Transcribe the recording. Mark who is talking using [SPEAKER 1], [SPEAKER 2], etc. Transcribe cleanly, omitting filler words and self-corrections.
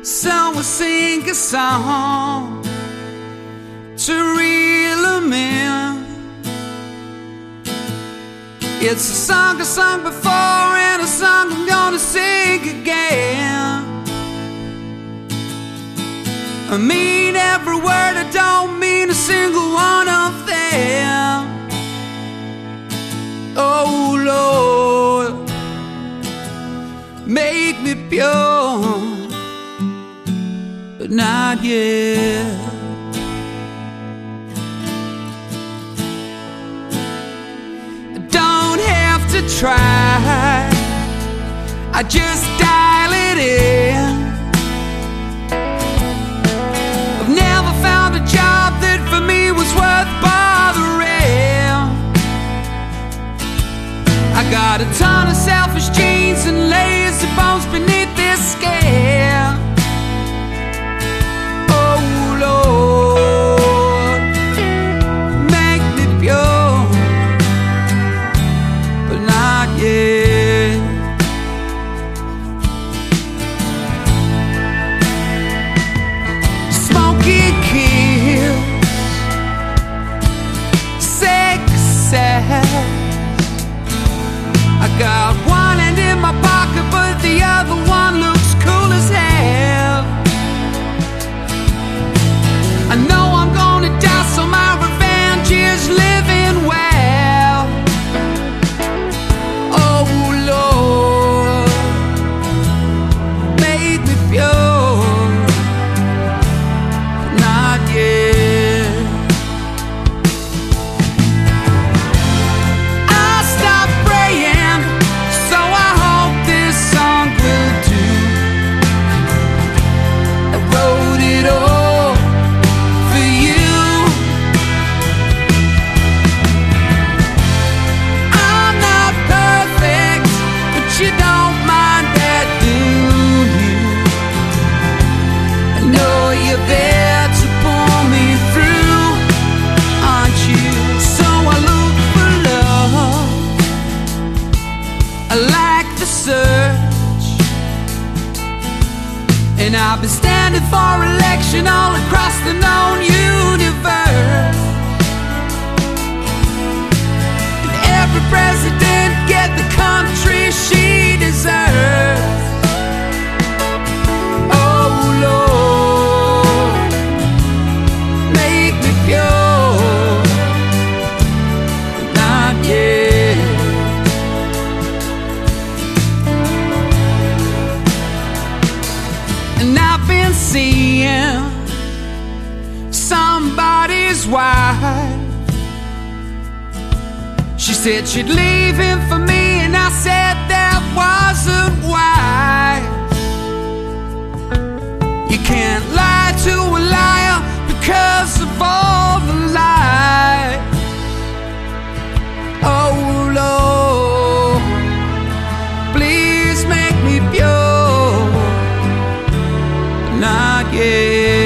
[SPEAKER 1] So we'll sing a song to reel 'em in. It's a song I sung before and a song I'm gonna sing again. I mean every word, I don't mean a single one of them. Oh Lord, make me pure, but not yet. I don't have to try, I just dial it in. I've never found a job that for me was worth bothering. I got a ton of selfish genes and lazy bones beneath this skin. Oh Lord, make me pure, but not yet. Smoky kills, success. I got one hand in my pocket, but the other one looks cool as hell. I know I'm gonna die, so my revenge is living well. Oh Lord, make me pure, not yet. I stopped praying, so I hope this song will do. I wrote it all for you. I'm not perfect, but you don't mind that, do you? I know you're there to pull me through, aren't you? So I look for love, I like the search, and I've been standing for election all across the known universe. And every president get the country she deserves. Oh Lord, make me pure, but not yet. And I've been seeing somebody's wife. She said she'd leave him for me, and I said that wasn't wise. You can't lie to a liar because of all the lies. Oh Lord, please make me pure, not yet.